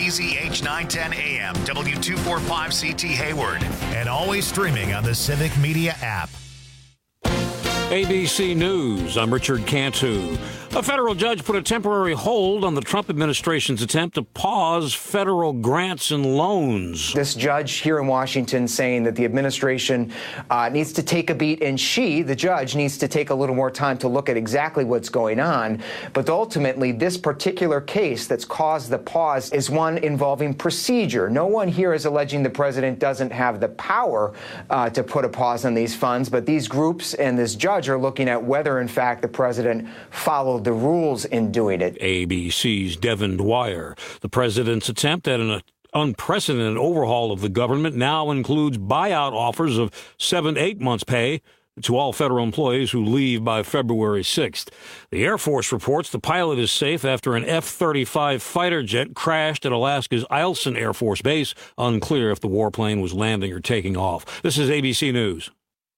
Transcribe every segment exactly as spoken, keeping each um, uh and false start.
B Z H nine ten A M, W two forty-five C T Hayward, and always streaming on the Civic Media app. A B C News, I'm Richard Cantu. A federal judge put a temporary hold on the Trump administration's attempt to pause federal grants and loans. This judge here in Washington saying that the administration uh, needs to take a beat, and she, the judge, needs to take a little more time to look at exactly what's going on. But ultimately, this particular case that's caused the pause is one involving procedure. No one here is alleging the president doesn't have the power uh, to put a pause on these funds, but these groups and this judge are looking at whether, in fact, the president followed the rules in doing it. A B C's Devin Dwyer. The president's attempt at an unprecedented overhaul of the government now includes buyout offers of seven to eight months' pay to all federal employees who leave by February sixth. The Air Force reports the pilot is safe after an F thirty-five fighter jet crashed at Alaska's Eielson Air Force Base. Unclear if the warplane was landing or taking off. This is A B C News.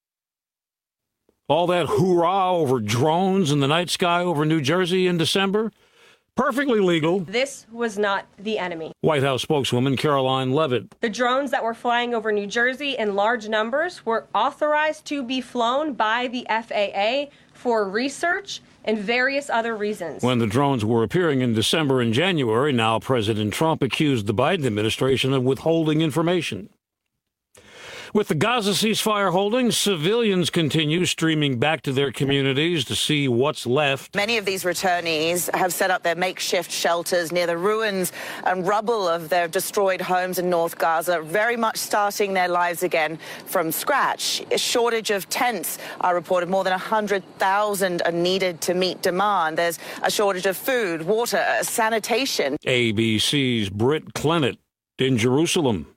All that hoorah over drones in the night sky over New Jersey in December? Perfectly legal. This was not the enemy. White House spokeswoman Caroline Leavitt. The drones that were flying over New Jersey in large numbers were authorized to be flown by the F A A for research and various other reasons. When the drones were appearing in December and January, now President Trump accused the Biden administration of withholding information. With the Gaza ceasefire holding, civilians continue streaming back to their communities to see what's left. Many of these returnees have set up their makeshift shelters near the ruins and rubble of their destroyed homes in North Gaza, very much starting their lives again from scratch. A shortage of tents are reported. More than one hundred thousand are needed to meet demand. There's a shortage of food, water, sanitation. A B C's Britt Clennett in Jerusalem.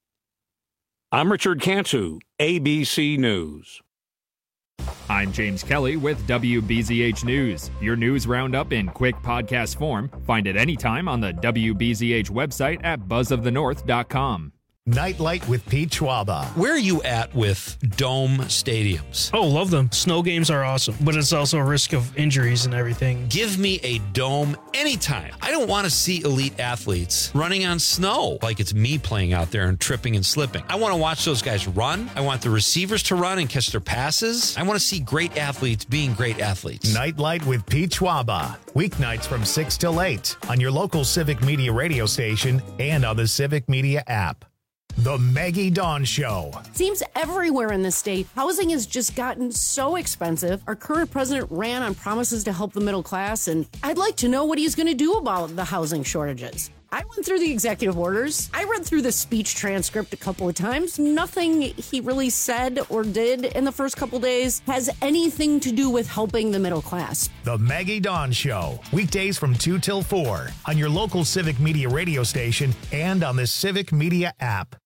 I'm Richard Cantu, A B C News. I'm James Kelly with W B Z H News. Your news roundup in quick podcast form. Find it anytime on the W B Z H website at buzz of the north dot com. Nightlight with Pete Schwaba. Where are you at with dome stadiums? Oh, love them. Snow games are awesome, but it's also a risk of injuries and everything. Give me a dome anytime. I don't want to see elite athletes running on snow like it's me playing out there and tripping and slipping. I want to watch those guys run. I want the receivers to run and catch their passes. I want to see great athletes being great athletes. Nightlight with Pete Schwaba. Weeknights from six till eight on your local Civic Media radio station and on the Civic Media app. The Maggie Dawn Show. Seems everywhere in the state, housing has just gotten so expensive. Our current president ran on promises to help the middle class, and I'd like to know what he's going to do about the housing shortages. I went through the executive orders. I read through the speech transcript a couple of times. Nothing he really said or did in the first couple days has anything to do with helping the middle class. The Maggie Dawn Show. Weekdays from two till four on your local Civic Media radio station and on the Civic Media app.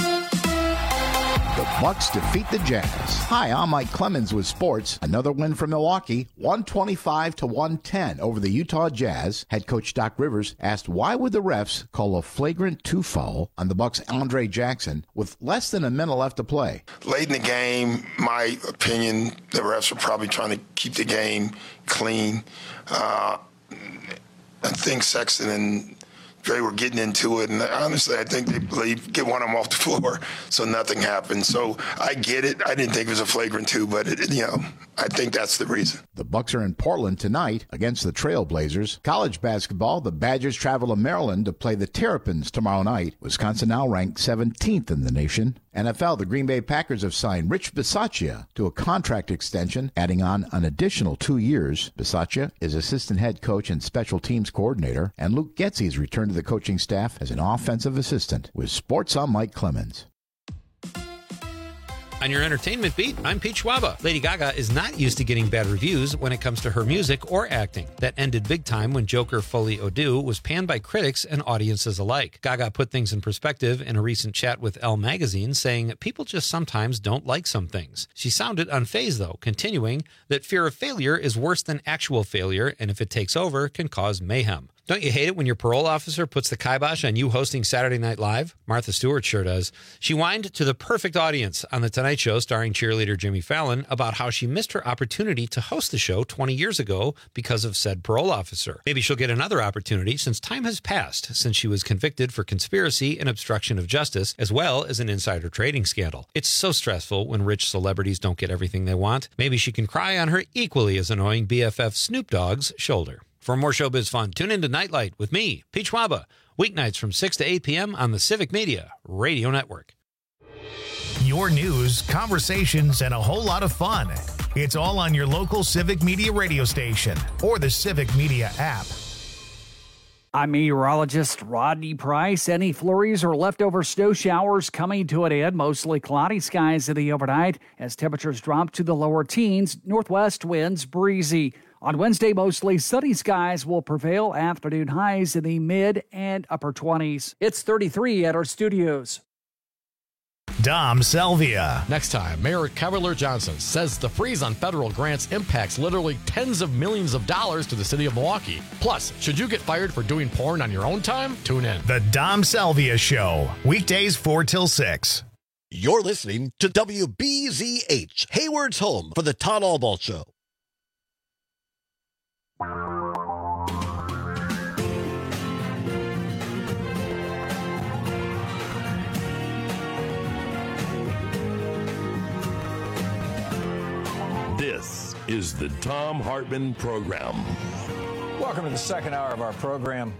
The Bucks defeat the Jazz. Hi, I'm Mike Clemens with sports. Another win for Milwaukee, one twenty-five to one ten over the Utah Jazz. Head coach Doc Rivers asked why would the refs call a flagrant two foul on the Bucks' Andre Jackson with less than a minute left to play. Late in the game, my opinion, the refs were probably trying to keep the game clean. Uh, I think Sexton and Dre were getting into it, and honestly, I think they believe get one of them off the floor, so nothing happened. So I get it. I didn't think it was a flagrant two, but it, you know, I think that's the reason. The Bucks are in Portland tonight against the Trailblazers. College basketball, the Badgers travel to Maryland to play the Terrapins tomorrow night. Wisconsin now ranked seventeenth in the nation. N F L, the Green Bay Packers have signed Rich Bisaccia to a contract extension, adding on an additional two years. Bisaccia is assistant head coach and special teams coordinator, and Luke Getsy's returned to the coaching staff as an offensive assistant. With sports, I'm Mike Clemens. On your entertainment beat, I'm Pete Schwaba. Lady Gaga is not used to getting bad reviews when it comes to her music or acting. That ended big time when Joker Folie à Deux was panned by critics and audiences alike. Gaga put things in perspective in a recent chat with Elle magazine, saying, "People just sometimes don't like some things." She sounded unfazed, though, continuing that fear of failure is worse than actual failure, and if it takes over, can cause mayhem. Don't you hate it when your parole officer puts the kibosh on you hosting Saturday Night Live? Martha Stewart sure does. She whined to the perfect audience on The Tonight Show starring cheerleader Jimmy Fallon about how she missed her opportunity to host the show twenty years ago because of said parole officer. Maybe she'll get another opportunity since time has passed since she was convicted for conspiracy and obstruction of justice, as well as an insider trading scandal. It's so stressful when rich celebrities don't get everything they want. Maybe she can cry on her equally as annoying B F F Snoop Dogg's shoulder. For more showbiz fun, tune in to Nightlight with me, Peach Waba, weeknights from six to eight p.m. on the Civic Media Radio Network. Your news, conversations, and a whole lot of fun. It's all on your local Civic Media radio station or the Civic Media app. I'm meteorologist Rodney Price. Any flurries or leftover snow showers coming to an end. Mostly cloudy skies in the overnight as temperatures drop to the lower teens. Northwest winds breezy. On Wednesday, mostly sunny skies will prevail. Afternoon highs in the mid and upper twenties. It's thirty-three at our studios. Dom Selvia. Next time, Mayor Cavalier Johnson says the freeze on federal grants impacts literally tens of millions of dollars to the city of Milwaukee. Plus, should you get fired for doing porn on your own time? Tune in. The Dom Selvia Show, weekdays four till six. You're listening to W B Z H, Hayward's home for the Todd Albaugh Show. This is the Thom Hartmann Program. Welcome to the second hour of our program.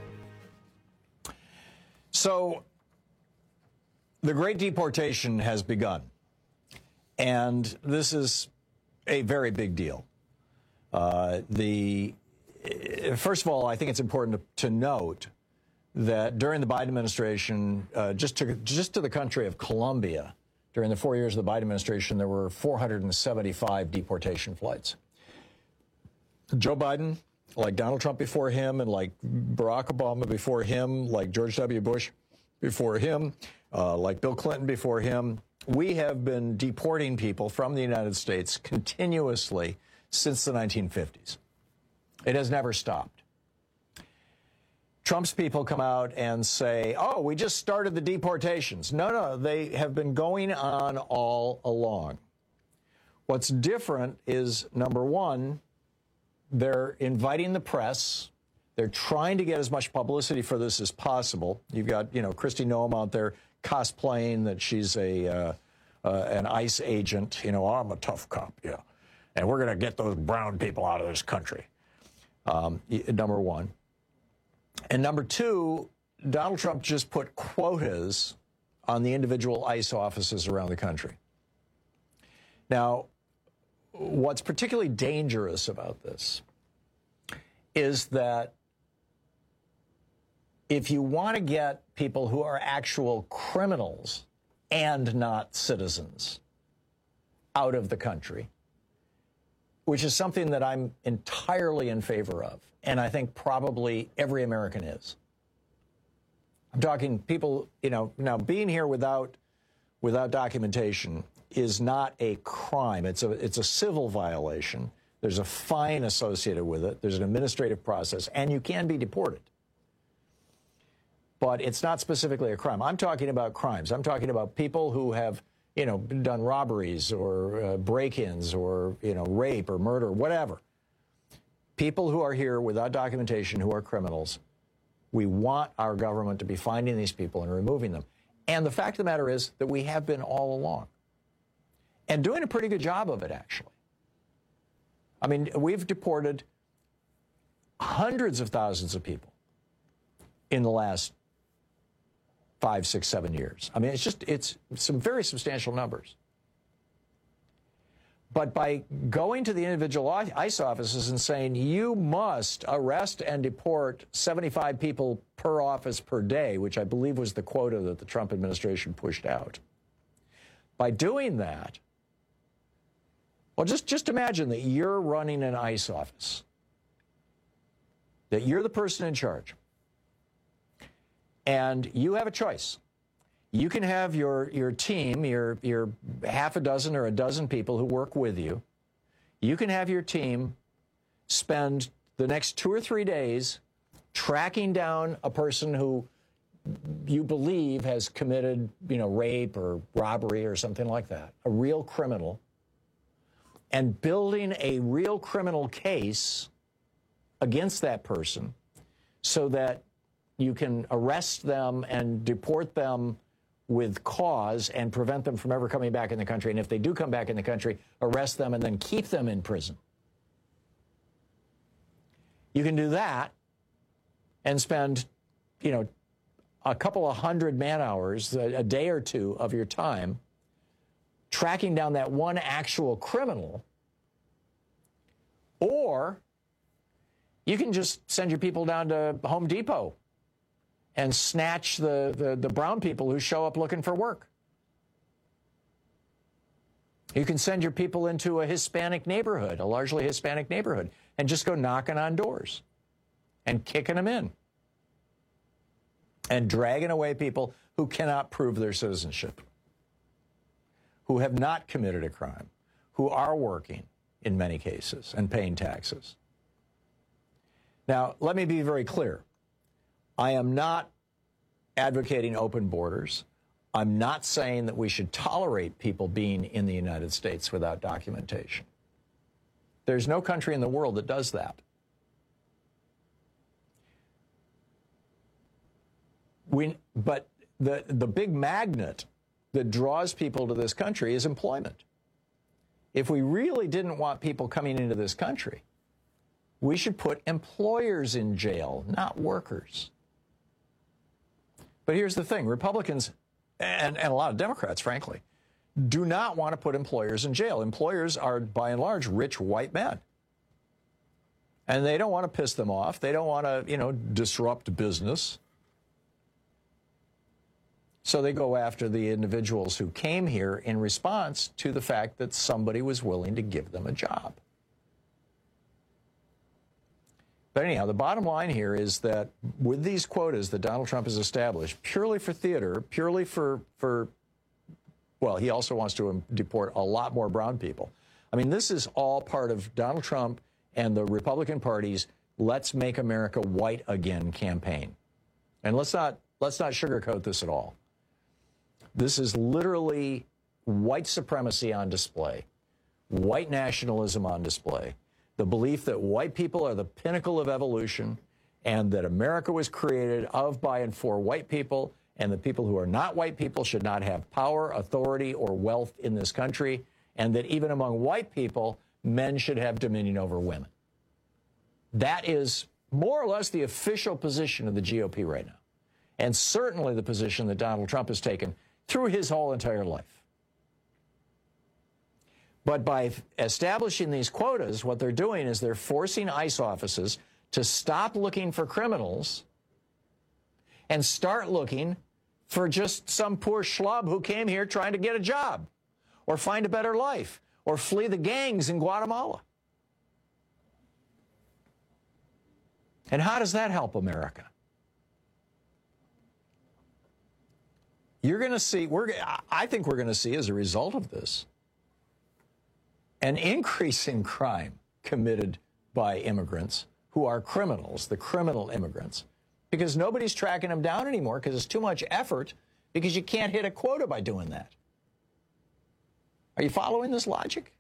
So, the Great Deportation has begun, and this is a very big deal. Uh, the first of all, I think it's important to, to note that during the Biden administration, uh, just to just to the country of Colombia, during the four years of the Biden administration, there were four hundred seventy-five deportation flights. Joe Biden, like Donald Trump before him, and like Barack Obama before him, like George W. Bush before him, uh, like Bill Clinton before him, we have been deporting people from the United States continuously since the nineteen fifties. It has never stopped. Trump's people come out and say, oh, we just started the deportations. No, no, they have been going on all along. What's different is, number one, they're inviting the press. They're trying to get as much publicity for this as possible. You've got, you know, Kristi Noem out there cosplaying that she's a uh, uh, an ICE agent. You know, I'm a tough cop, yeah. And we're going to get those brown people out of this country. Um, number one. And number two, Donald Trump just put quotas on the individual ICE offices around the country. Now, what's particularly dangerous about this is that if you want to get people who are actual criminals and not citizens out of the country, which is something that I'm entirely in favor of, and I think probably every American is. I'm talking people, you know, now being here without without documentation is not a crime. It's a it's a civil violation. There's a fine associated with it. There's an administrative process, and you can be deported. But it's not specifically a crime. I'm talking about crimes. I'm talking about people who have, you know, done robberies or uh, break-ins or, you know, rape or murder, whatever. People who are here without documentation, who are criminals, we want our government to be finding these people and removing them. And the fact of the matter is that we have been all along. And doing a pretty good job of it, actually. I mean, we've deported hundreds of thousands of people in the last five, six, seven years. I mean, it's just, it's some very substantial numbers. But by going to the individual ICE offices and saying, you must arrest and deport seventy-five people per office per day, which I believe was the quota that the Trump administration pushed out. By doing that, well, just, just imagine that you're running an ICE office, that you're the person in charge, and you have a choice. You can have your, your team, your, your half a dozen or a dozen people who work with you. You can have your team spend the next two or three days tracking down a person who you believe has committed, you know, rape or robbery or something like that, a real criminal, and building a real criminal case against that person so that you can arrest them and deport them with cause and prevent them from ever coming back in the country. And if they do come back in the country, arrest them and then keep them in prison. You can do that and spend, you know, a couple of hundred man hours, a, a day or two of your time, tracking down that one actual criminal. Or you can just send your people down to Home Depot and snatch the, the, the brown people who show up looking for work. You can send your people into a Hispanic neighborhood, a largely Hispanic neighborhood, and just go knocking on doors and kicking them in and dragging away people who cannot prove their citizenship, who have not committed a crime, who are working in many cases and paying taxes. Now, let me be very clear. I am not advocating open borders. I'm not saying that we should tolerate people being in the United States without documentation. There's no country in the world that does that. We, but the, the big magnet that draws people to this country is employment. If we really didn't want people coming into this country, we should put employers in jail, not workers. But here's the thing. Republicans, and, and a lot of Democrats, frankly, do not want to put employers in jail. Employers are, by and large, rich white men. And they don't want to piss them off. They don't want to, you know, disrupt business. So they go after the individuals who came here in response to the fact that somebody was willing to give them a job. But anyhow, the bottom line here is that with these quotas that Donald Trump has established, purely for theater, purely for, for well, he also wants to deport a lot more brown people. I mean, this is all part of Donald Trump and the Republican Party's Let's Make America White Again campaign. And let's not, let's not sugarcoat this at all. This is literally white supremacy on display, white nationalism on display, the belief that white people are the pinnacle of evolution and that America was created of, by, and for white people, and that people who are not white people should not have power, authority, or wealth in this country, and that even among white people, men should have dominion over women. That is more or less the official position of the G O P right now, and certainly the position that Donald Trump has taken through his whole entire life. But by establishing these quotas, what they're doing is they're forcing ICE offices to stop looking for criminals and start looking for just some poor schlub who came here trying to get a job or find a better life or flee the gangs in Guatemala. And how does that help America? You're going to see, we're, I think we're going to see as a result of this, an increase in crime committed by immigrants who are criminals, the criminal immigrants, because nobody's tracking them down anymore because it's too much effort, because you can't hit a quota by doing that. Are you following this logic?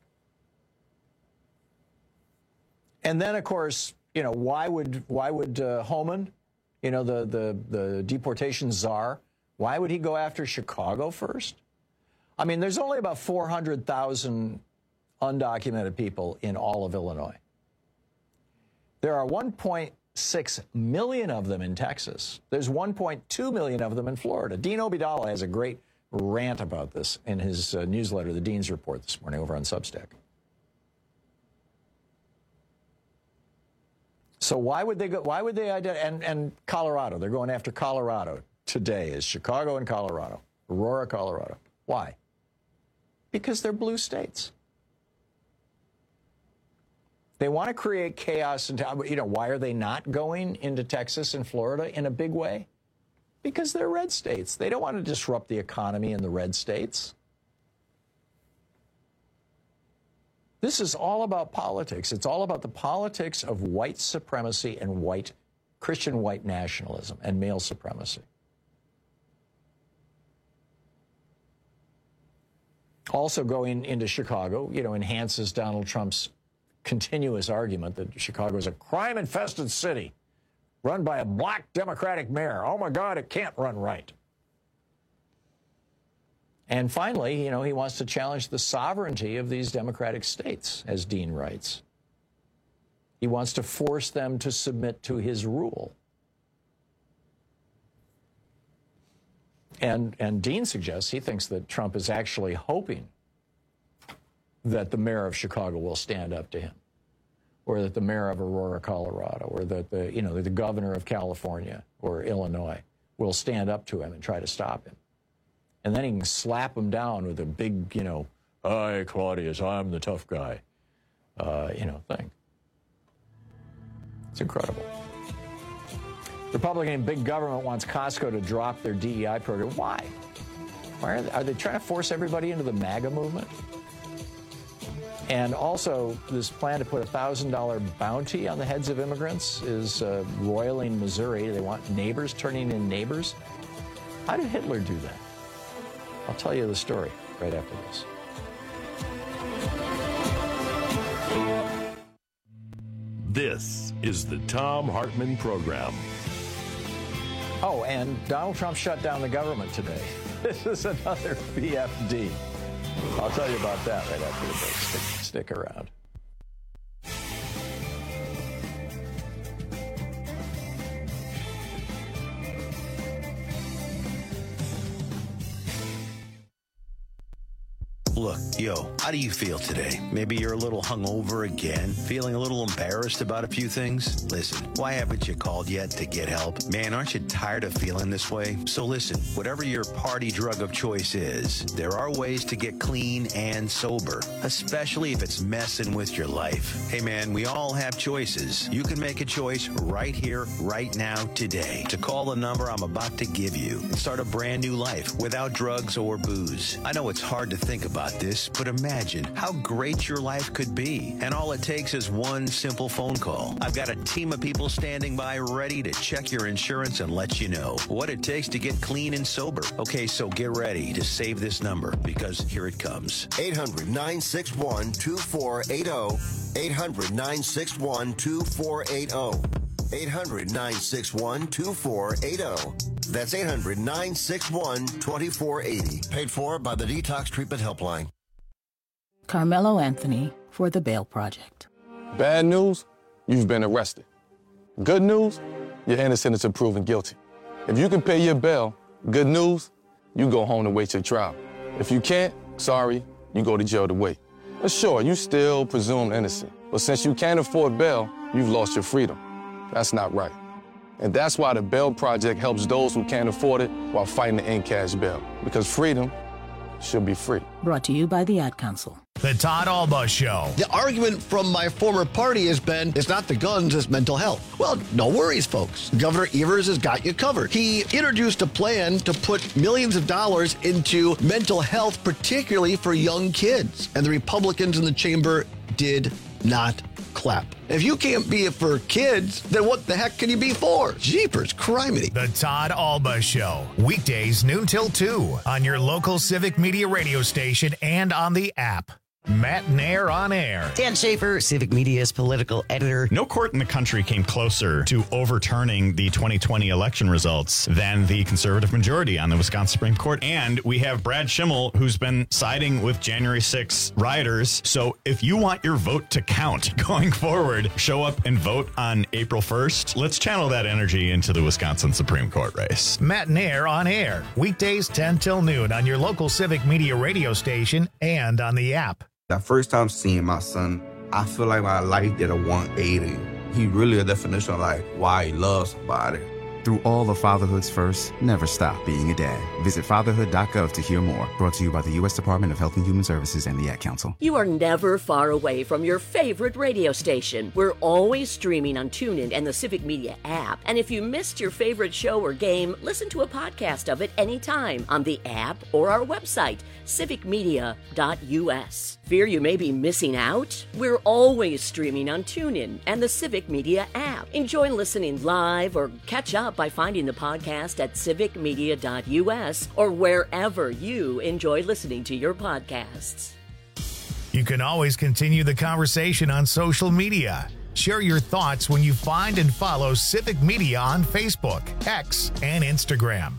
And then, of course, you know, why would why would uh, Homan, you know, the, the, the deportation czar, why would he go after Chicago first? I mean, there's only about four hundred thousand undocumented people in all of Illinois. There are one point six million of them in Texas. There's one point two million of them in Florida. Dean Obeidallah has a great rant about this in his uh, newsletter, The Dean's Report, this morning over on Substack. So why would they go, why would they identify, and, and Colorado, they're going after Colorado today, is Chicago and Colorado, Aurora, Colorado. Why? Because they're blue states. They want to create chaos. And, you know, why are they not going into Texas and Florida in a big way? Because they're red states. They don't want to disrupt the economy in the red states. This is all about politics. It's all about the politics of white supremacy and white Christian white nationalism and male supremacy. Also going into Chicago, you know, enhances Donald Trump's continuous argument that Chicago is a crime-infested city run by a black Democratic mayor. Oh, my God, it can't run right. And finally, you know, he wants to challenge the sovereignty of these Democratic states, as Dean writes. He wants to force them to submit to his rule. And, and Dean suggests he thinks that Trump is actually hoping that the mayor of Chicago will stand up to him, or that the mayor of Aurora, Colorado, or that the, you know, the governor of California or Illinois will stand up to him and try to stop him. And then he can slap him down with a big, you know, "Hi, Claudius, I'm the tough guy," uh, you know, thing. It's incredible. Republican big government wants Costco to drop their D E I program. Why? Why are they, are they trying to force everybody into the MAGA movement? And also, this plan to put a one thousand dollars bounty on the heads of immigrants is uh, roiling Missouri. They want neighbors turning in neighbors. How did Hitler do that? I'll tell you the story right after this. This is the Thom Hartmann Program. Oh, and Donald Trump shut down the government today. This is another B F D. I'll tell you about that right after the break. Stick, stick around. Look, yo, how do you feel today? Maybe you're a little hungover again, feeling a little embarrassed about a few things? Listen, why haven't you called yet to get help? Man, aren't you tired of feeling this way? So listen, whatever your party drug of choice is, there are ways to get clean and sober, especially if it's messing with your life. Hey man, we all have choices. You can make a choice right here, right now, today, to call the number I'm about to give you and start a brand new life without drugs or booze. I know it's hard to think about this, but imagine how great your life could be. And all it takes is one simple phone call. I've got a team of people standing by ready to check your insurance and let you know what it takes to get clean and sober. Okay, so get ready to save this number, because here it comes. eight hundred, nine six one, two four eight zero. eight hundred, nine six one, two four eight zero. eight hundred, nine six one, two four eight zero. That's eight hundred, nine six one, two four eight zero. Paid for by the Detox Treatment Helpline. Carmelo Anthony for the Bail Project. Bad news, you've been arrested. Good news, you're innocent until proven guilty. If you can pay your bail, good news, you go home to wait your trial. If you can't, sorry, you go to jail to wait. But sure, you still presumed innocent. But since you can't afford bail, you've lost your freedom. That's not right. And that's why the Bail Project helps those who can't afford it while fighting to end cash bail. Because freedom should be free. Brought to you by the Ad Council. The Todd Alba Show. The argument from my former party has been, it's not the guns, it's mental health. Well, no worries, folks. Governor Evers has got you covered. He introduced a plan to put millions of dollars into mental health, particularly for young kids. And the Republicans in the chamber did not clap. If you can't be it for kids, then what the heck can you be for? Jeepers, criminy. The Todd Alba Show. Weekdays noon till two on your local Civic Media radio station and on the app. Matt Nair on air. Dan Schaefer, Civic Media's political editor. No court in the country came closer to overturning the twenty twenty election results than the conservative majority on the Wisconsin Supreme Court. And we have Brad Schimmel, who's been siding with January sixth rioters. So if you want your vote to count going forward, show up and vote on April first. Let's channel that energy into the Wisconsin Supreme Court race. Matt Nair on air. Weekdays ten till noon on your local Civic Media radio station and on the app. That first time seeing my son, I feel like my life did a one eighty. He really a definition of like why he loves somebody. Through all of fatherhood's first, never stop being a dad. Visit fatherhood dot gov to hear more. Brought to you by the U S Department of Health and Human Services and the Ad Council. You are never far away from your favorite radio station. We're always streaming on TuneIn and the Civic Media app. And if you missed your favorite show or game, listen to a podcast of it anytime on the app or our website, civic media dot u s. Fear you may be missing out? We're always streaming on TuneIn and the Civic Media app. Enjoy listening live or catch up by finding the podcast at civic media dot u s or wherever you enjoy listening to your podcasts. You can always continue the conversation on social media. Share your thoughts when you find and follow Civic Media on Facebook, X, and Instagram.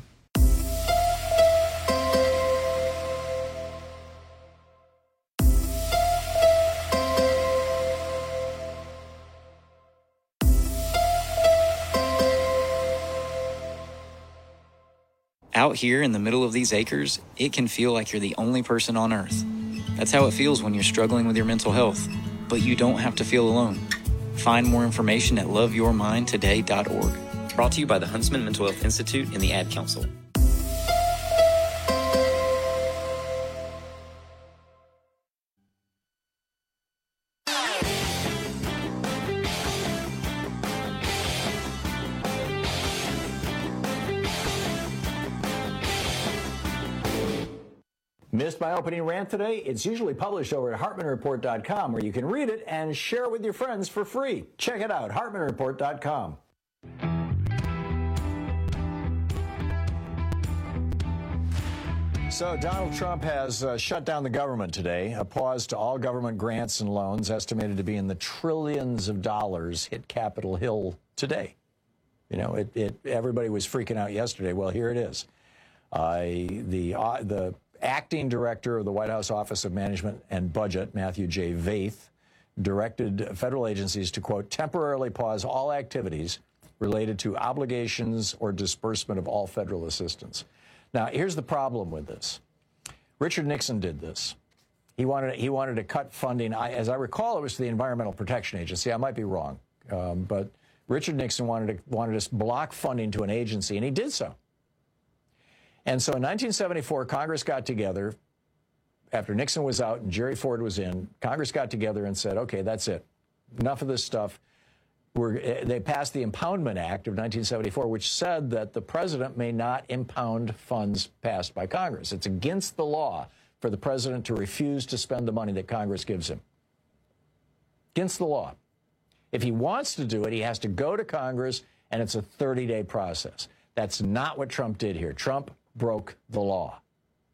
Out here in the middle of these acres, it can feel like you're the only person on Earth. That's how it feels when you're struggling with your mental health. But you don't have to feel alone. Find more information at love your mind today dot org. Brought to you by the Huntsman Mental Health Institute and the Ad Council. Missed my opening rant today? It's usually published over at hartman report dot com, where you can read it and share it with your friends for free. Check it out, hartman report dot com. So Donald Trump has uh, shut down the government today. A pause to all government grants and loans, estimated to be in the trillions of dollars, hit Capitol Hill today. You know, it, it everybody was freaking out yesterday. Well, here it is. Uh, the uh, the acting director of the White House Office of Management and Budget, Matthew J. Vaith, directed federal agencies to, quote, temporarily pause all activities related to obligations or disbursement of all federal assistance. Now, here's the problem with this. Richard Nixon did this. He wanted, he wanted to cut funding. I, as I recall, it was to the Environmental Protection Agency. I might be wrong. Um, but Richard Nixon wanted to, wanted to block funding to an agency, and he did so. And so in nineteen seventy-four, Congress got together, after Nixon was out and Jerry Ford was in, Congress got together and said, okay, that's it. Enough of this stuff. We're, they passed the Impoundment Act of nineteen seventy-four, which said that the president may not impound funds passed by Congress. It's against the law for the president to refuse to spend the money that Congress gives him. Against the law. If he wants to do it, he has to go to Congress, and it's a thirty-day process. That's not what Trump did here. Trump broke the law.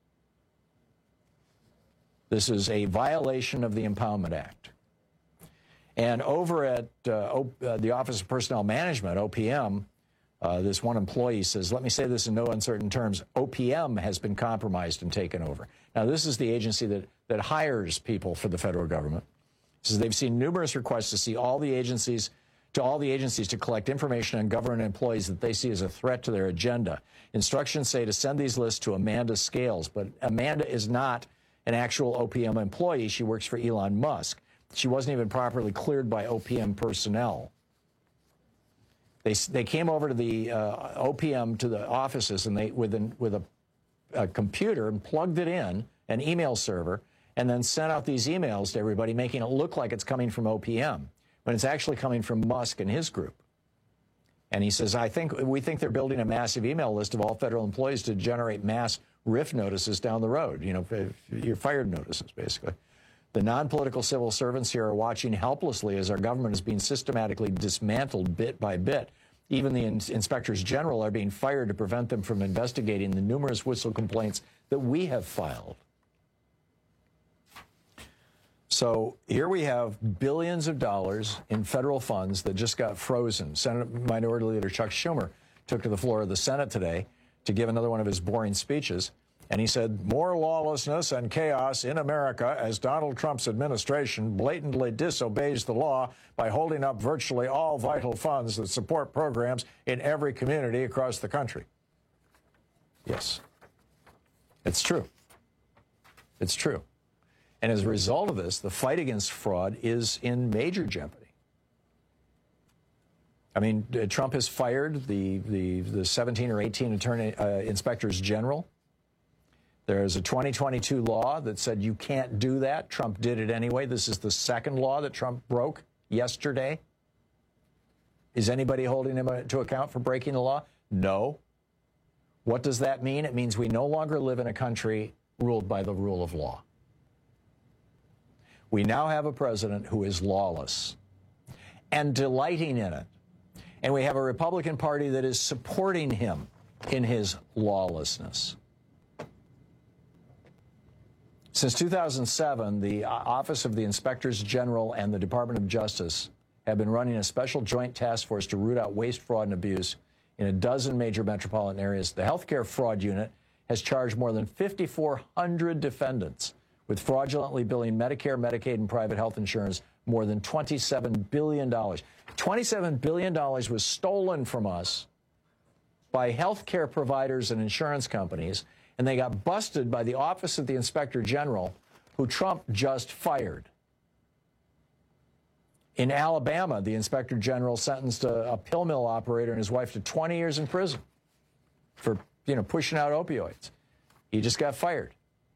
This is a violation of the Impoundment Act. And over at uh, o- uh, the Office of Personnel Management, O P M, uh, this one employee says, let me say this in no uncertain terms, O P M has been compromised and taken over. Now, this is the agency that, that hires people for the federal government. Says they've seen numerous requests to see all the agencies to all the agencies to collect information on government employees that they see as a threat to their agenda. Instructions say to send these lists to Amanda Scales, but Amanda is not an actual O P M employee. She works for Elon Musk. She wasn't even properly cleared by O P M personnel. They, they came over to the uh, O P M, to the offices, and they with, an, with a, a computer and plugged it in, an email server, and then sent out these emails to everybody, making it look like it's coming from O P M, when it's actually coming from Musk and his group. And he says, I think we think they're building a massive email list of all federal employees to generate mass R I F notices down the road. You know, you're fired notices, basically. The non-political civil servants here are watching helplessly as our government is being systematically dismantled bit by bit. Even the in- inspectors general are being fired to prevent them from investigating the numerous whistle complaints that we have filed. So here we have billions of dollars in federal funds that just got frozen. Senate Minority Leader Chuck Schumer took to the floor of the Senate today to give another one of his boring speeches. And he said, more lawlessness and chaos in America as Donald Trump's administration blatantly disobeys the law by holding up virtually all vital funds that support programs in every community across the country. Yes, it's true. It's true. And as a result of this, the fight against fraud is in major jeopardy. I mean, Trump has fired the, the, the seventeen or eighteen attorney uh, inspectors general. There's a twenty twenty-two law that said you can't do that. Trump did it anyway. This is the second law that Trump broke yesterday. Is anybody holding him to account for breaking the law? No. What does that mean? It means we no longer live in a country ruled by the rule of law. We now have a president who is lawless and delighting in it. And we have a Republican Party that is supporting him in his lawlessness. Since two thousand seven, the Office of the Inspectors General and the Department of Justice have been running a special joint task force to root out waste, fraud, and abuse in a dozen major metropolitan areas. The Healthcare Fraud Unit has charged more than five thousand four hundred defendants with fraudulently billing Medicare, Medicaid, and private health insurance more than twenty-seven billion dollars. twenty-seven billion dollars was stolen from us by healthcare providers and insurance companies, and they got busted by the Office of the Inspector General, who Trump just fired. In Alabama, the Inspector General sentenced a, a pill mill operator and his wife to twenty years in prison for, you know, pushing out opioids. He just got fired.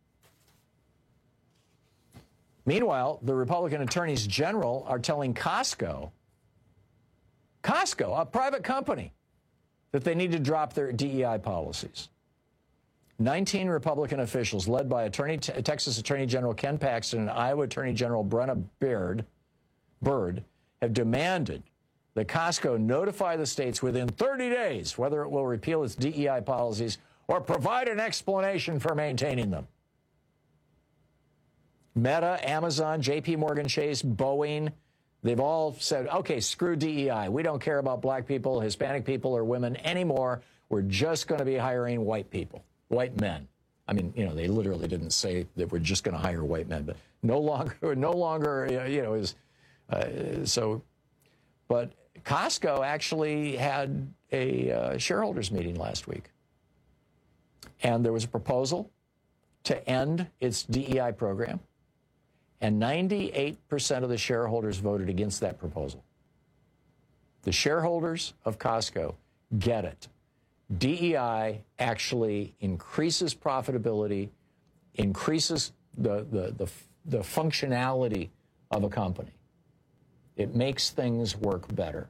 Meanwhile, the Republican attorneys general are telling Costco, Costco, a private company, that they need to drop their D E I policies. nineteen Republican officials, led by Attorney, Texas Attorney General Ken Paxton and Iowa Attorney General Brenna Baird, Bird, have demanded that Costco notify the states within thirty days whether it will repeal its D E I policies or provide an explanation for maintaining them. Meta, Amazon, J P Morgan Chase, Boeing, they've all said, okay, screw D E I. We don't care about black people, Hispanic people, or women anymore. We're just going to be hiring white people, white men. I mean, you know, they literally didn't say that we're just going to hire white men, but no longer, no longer, you know, is uh, so. But Costco actually had a uh, shareholders meeting last week, and there was a proposal to end its D E I program. And ninety-eight percent of the shareholders voted against that proposal. The shareholders of Costco get it. D E I actually increases profitability, increases the, the, the, the functionality of a company. It makes things work better.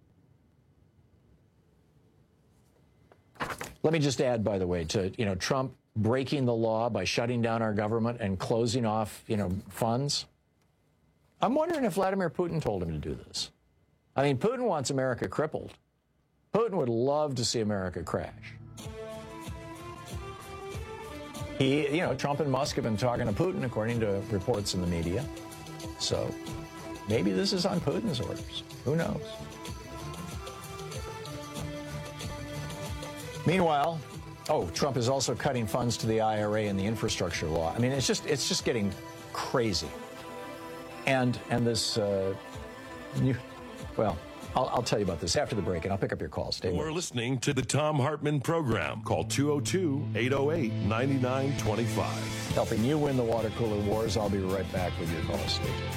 Let me just add, by the way, to, you know, Trump breaking the law by shutting down our government and closing off, you know, funds. I'm wondering if Vladimir Putin told him to do this. I mean, Putin wants America crippled. Putin would love to see America crash. He, you know, Trump and Musk have been talking to Putin, according to reports in the media. So maybe this is on Putin's orders. Who knows? Meanwhile, oh, Trump is also cutting funds to the I R A and the infrastructure law. I mean, it's just it's just getting crazy. And and this uh, new, well, I'll, I'll tell you about this after the break, and I'll pick up your calls. Stay with We're us. listening to the Thom Hartmann Program. Call two oh two, eight oh eight, nine nine two five. Helping you win the water cooler wars. I'll be right back with your calls. Stay tuned.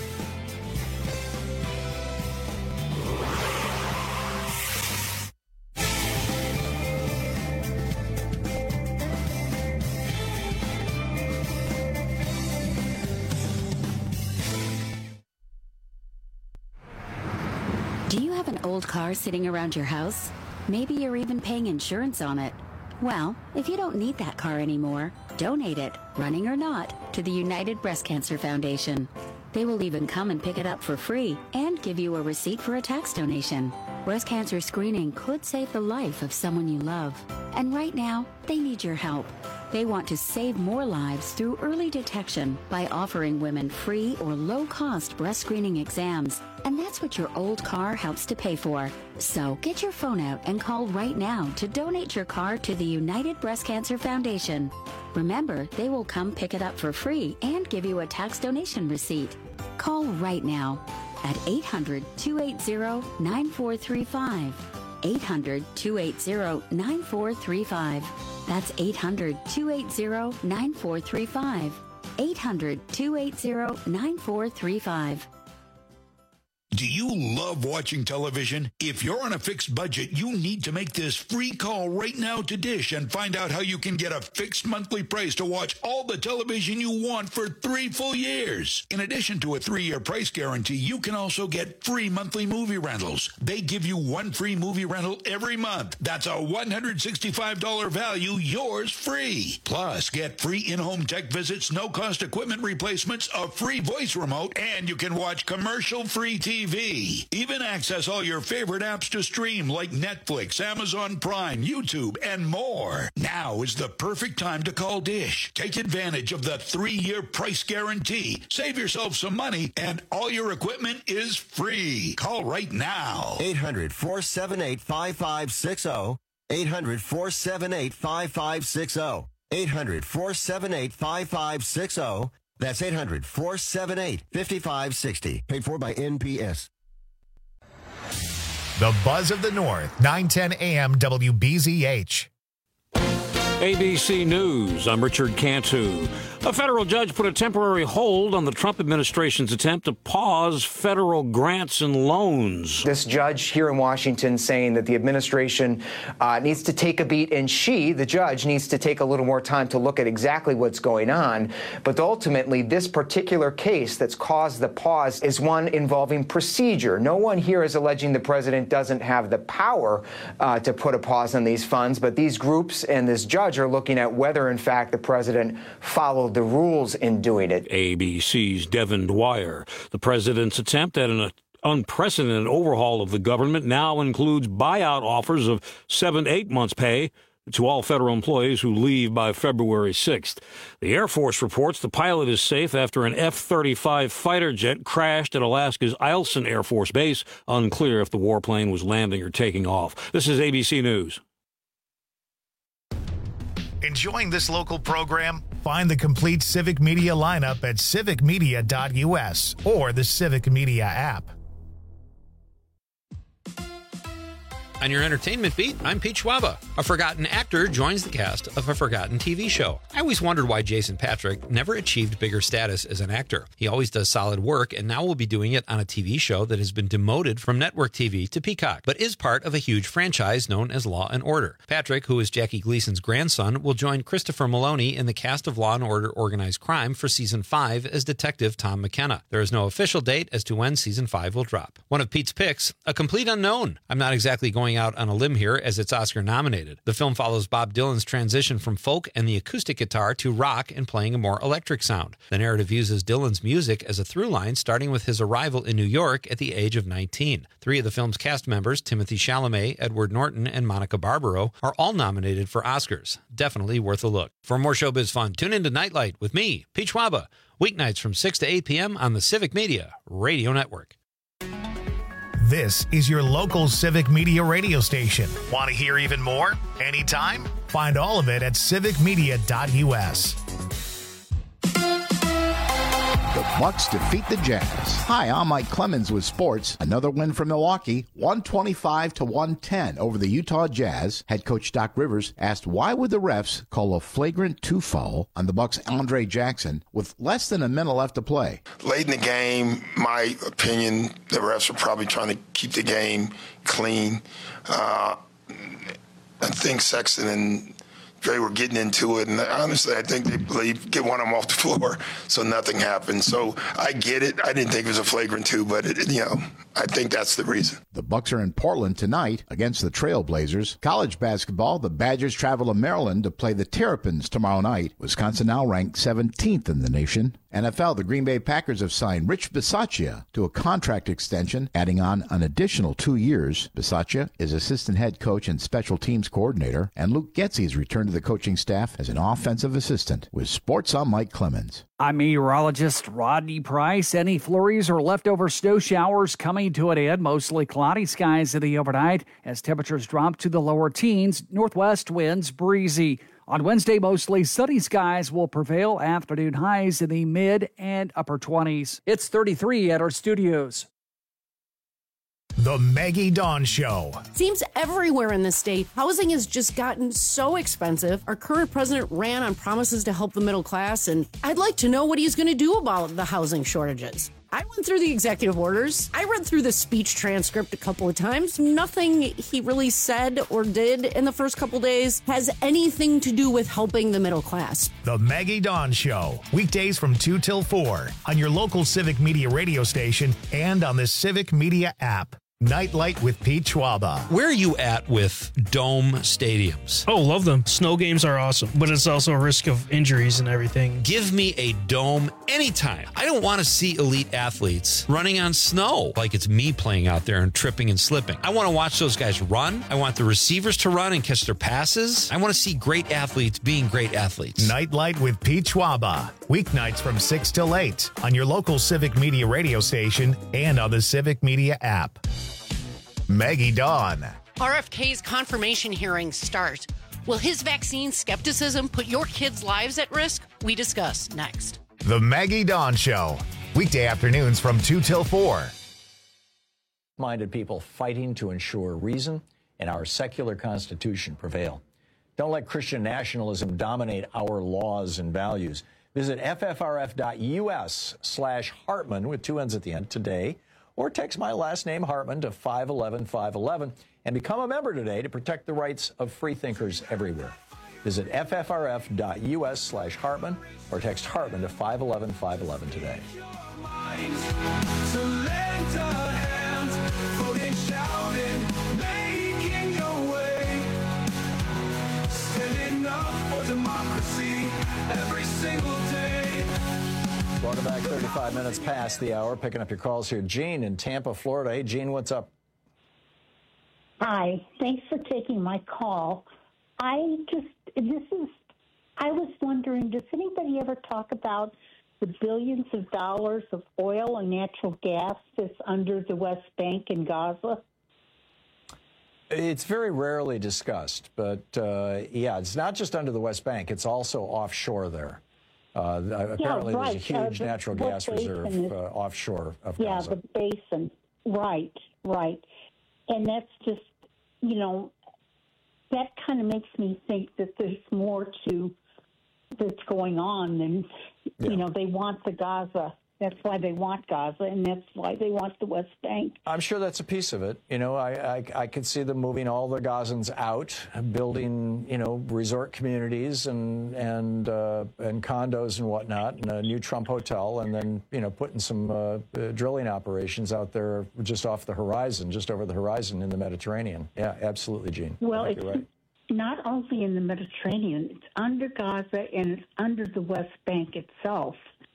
Old car sitting around your house? Maybe you're even paying insurance on it. Well, if you don't need that car anymore, donate it, running or not, to the United Breast Cancer Foundation. They will even come and pick it up for free and give you a receipt for a tax donation. Breast cancer screening could save the life of someone you love. And right now, they need your help. They want to save more lives through early detection by offering women free or low-cost breast screening exams. And that's what your old car helps to pay for. So get your phone out and call right now to donate your car to the United Breast Cancer Foundation. Remember, they will come pick it up for free and give you a tax donation receipt. Call right now at eight hundred, two eight zero, nine four three five. eight hundred, two eight zero, nine four three five. That's eight hundred, two eight zero, nine four three five. eight hundred, two eight zero, nine four three five. Do you love watching television? If you're on a fixed budget, you need to make this free call right now to Dish and find out how you can get a fixed monthly price to watch all the television you want for three full years. In addition to a three-year price guarantee, you can also get free monthly movie rentals. They give you one free movie rental every month. That's a one hundred sixty-five dollars value, yours free. Plus, get free in-home tech visits, no-cost equipment replacements, a free voice remote, and you can watch commercial-free T V. Even access all your favorite apps to stream like Netflix, Amazon Prime, YouTube, and more. Now is the perfect time to call Dish. Take advantage of the three-year price guarantee. Save yourself some money, and all your equipment is free. Call right now. eight hundred, four seven eight, five five six zero. eight hundred, four seven eight, five five six zero. eight hundred, four seven eight, five five six zero. That's eight hundred, four seven eight, five five six zero. Paid for by N P S. The Buzz of the North, nine ten A M W B Z H. A B C News, I'm Richard Cantu. A federal judge put a temporary hold on the Trump administration's attempt to pause federal grants and loans. This judge here in Washington saying that the administration uh, needs to take a beat, and she, the judge, needs to take a little more time to look at exactly what's going on. But ultimately, this particular case that's caused the pause is one involving procedure. No one here is alleging the president doesn't have the power uh, to put a pause on these funds, but these groups and this judge are looking at whether, in fact, the president followed the rules in doing it. A B C's Devin Dwyer. The president's attempt at an unprecedented overhaul of the government now includes buyout offers of seven to eight months' pay to all federal employees who leave by February sixth. The Air Force reports the pilot is safe after an F thirty-five fighter jet crashed at Alaska's Eielson Air Force Base. Unclear if the warplane was landing or taking off. This is A B C News. Enjoying this local program? Find the complete Civic Media lineup at civic media dot U S or the Civic Media app. On your entertainment beat, I'm Pete Schwaba. A forgotten actor joins the cast of a forgotten T V show. I always wondered why Jason Patric never achieved bigger status as an actor. He always does solid work, and now will be doing it on a T V show that has been demoted from network T V to Peacock, but is part of a huge franchise known as Law and Order. Patrick, who is Jackie Gleason's grandson, will join Christopher Maloney in the cast of Law and Order Organized Crime for Season five as Detective Tom McKenna. There is no official date as to when Season five will drop. One of Pete's picks, A Complete Unknown. I'm not exactly going out on a limb here as it's Oscar nominated. The film follows Bob Dylan's transition from folk and the acoustic guitar to rock and playing a more electric sound. The narrative uses Dylan's music as a through line, starting with his arrival in New York at the age of nineteen. Three of the film's cast members, Timothy Chalamet, Edward Norton, and Monica Barbaro, are all nominated for Oscars. Definitely worth a look. For more showbiz fun, tune into Nightlight with me, Pete Schwaba, weeknights from six to eight p.m. on the Civic Media Radio Network. This is your local Civic Media radio station. Want to hear even more? Anytime? Find all of it at civic media dot U S. The Bucks defeat the Jazz. Hi, I'm Mike Clemens with sports. Another win for Milwaukee, one twenty-five to one ten over the Utah Jazz. Head coach Doc Rivers asked why would the refs call a flagrant two foul on the Bucks' Andre Jackson with less than a minute left to play. Late in the game, my opinion, the refs were probably trying to keep the game clean. Uh, I think Sexton and Dre were getting into it, and honestly, I think they believe get one of them off the floor, so nothing happened. So I get it. I didn't think it was a flagrant two, but it, you know, I think that's the reason. The Bucks are in Portland tonight against the Trailblazers. College basketball, the Badgers travel to Maryland to play the Terrapins tomorrow night. Wisconsin now ranked seventeenth in the nation. N F L, the Green Bay Packers have signed Rich Bisaccia to a contract extension, adding on an additional two years. Bisaccia is assistant head coach and special teams coordinator, and Luke Getsy has returned to the coaching staff as an offensive assistant. With sports, I'm Mike Clemens. I'm meteorologist Rodney Price. Any flurries or leftover snow showers coming to an end. Mostly cloudy skies in the overnight as temperatures drop to the lower teens. Northwest winds breezy. On Wednesday, mostly sunny skies will prevail. Afternoon highs in the mid and upper twenties. It's thirty-three at our studios. The Maggie Dawn Show. Seems everywhere in the state, housing has just gotten so expensive. Our current president ran on promises to help the middle class, and I'd like to know what he's going to do about the housing shortages. I went through the executive orders. I read through the speech transcript a couple of times. Nothing he really said or did in the first couple days has anything to do with helping the middle class. The Maggie Dawn Show, weekdays from two till four on your local Civic Media radio station and on the Civic Media app. Nightlight with Pete Schwaba. Where are you at with dome stadiums? Oh, love them. Snow games are awesome, but it's also a risk of injuries and everything. Give me a dome anytime. I don't want to see elite athletes running on snow like it's me playing out there and tripping and slipping. I want to watch those guys run. I want the receivers to run and catch their passes. I want to see great athletes being great athletes. Nightlight with Pete Schwaba. Weeknights from six till eight on your local Civic Media radio station and on the Civic Media app. Maggie Dawn. R F K's confirmation hearings start. Will his vaccine skepticism put your kids' lives at risk? We discuss next. The Maggie Dawn Show. Weekday afternoons from two till four. Minded people fighting to ensure reason and our secular constitution prevail. Don't let Christian nationalism dominate our laws and values. Visit ffrf.us slash Hartman with two N's at the end today, or text my last name, Hartman, to five one one five one one and become a member today to protect the rights of free thinkers everywhere. Visit ffrf.us slash Hartman or text Hartman to five one one five one one today. Every single day. Welcome back. thirty-five minutes past the hour. Picking up your calls here. Gene in Tampa, Florida. Hey, Gene, what's up? Hi. Thanks for taking my call. I just, this is, I was wondering, does anybody ever talk about the billions of dollars of oil and natural gas that's under the West Bank and Gaza? It's very rarely discussed, but uh, yeah, it's not just under the West Bank. It's also offshore there. Uh, apparently, yeah, right. there's a huge uh, the, natural gas reserve is, uh, offshore of yeah, Gaza. Yeah, the basin. Right, right. And that's just, you know, that kind of makes me think that there's more to that's going on than, yeah. you know, they want the Gaza. That's why they want Gaza, and that's why they want the West Bank. I'm sure that's a piece of it. You know, I, I, I could see them moving all the Gazans out, building, you know, resort communities and and uh, and condos and whatnot, and a new Trump hotel, and then, you know, putting some uh, uh, drilling operations out there just off the horizon, just over the horizon in the Mediterranean. Yeah, absolutely, Gene. Well, it's you're right. Not only in the Mediterranean, it's under Gaza and it's under the West Bank itself.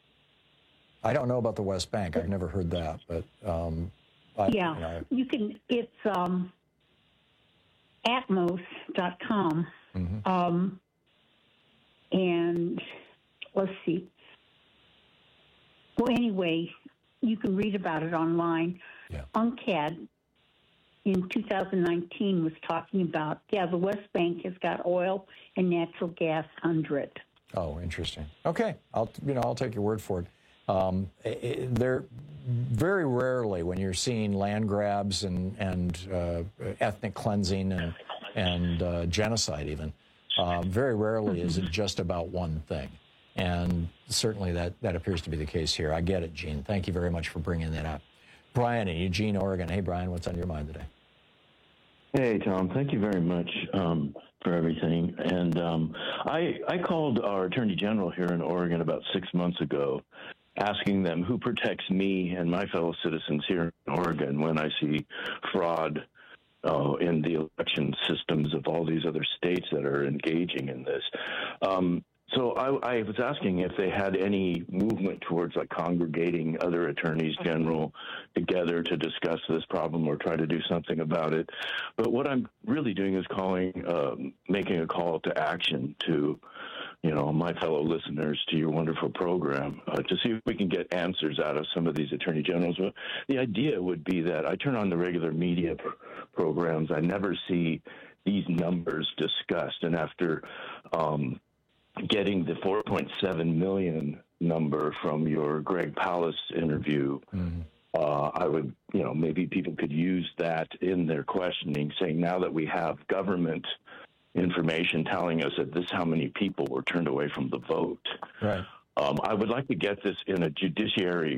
I don't know about the West Bank. I've never heard that, but um, I, yeah, you know, you can. It's um, atmos dot com, mm-hmm. um, and let's see. Well, anyway, you can read about it online. Yeah. UNCTAD in two thousand nineteen was talking about yeah, the West Bank has got oil and natural gas under it. Oh, interesting. Okay, I'll you know I'll take your word for it. Um, it, they're very rarely when you're seeing land grabs and and uh, ethnic cleansing and and uh, genocide even. Uh, very rarely is it just about one thing, and certainly that that appears to be the case here. I get it, Gene. Thank you very much for bringing that up. Brian in Eugene, Oregon. Hey, Brian, what's on your mind today? Hey, Tom. Thank you very much um, for everything. And um, I I called our Attorney General here in Oregon about six months ago, asking them who protects me and my fellow citizens here in Oregon when I see fraud uh, in the election systems of all these other states that are engaging in this. Um, so I, I was asking if they had any movement towards like congregating other attorneys general together to discuss this problem or try to do something about it. But what I'm really doing is calling, um, making a call to action to you know, my fellow listeners to your wonderful program uh, to see if we can get answers out of some of these attorney generals. But the idea would be that I turn on the regular media pr- programs. I never see these numbers discussed. And after um, getting the four point seven million number from your Greg Palast interview, mm-hmm. uh, I would, you know, maybe people could use that in their questioning, saying now that we have government information telling us that this is how many people were turned away from the vote. Right. Um, I would like to get this in a judiciary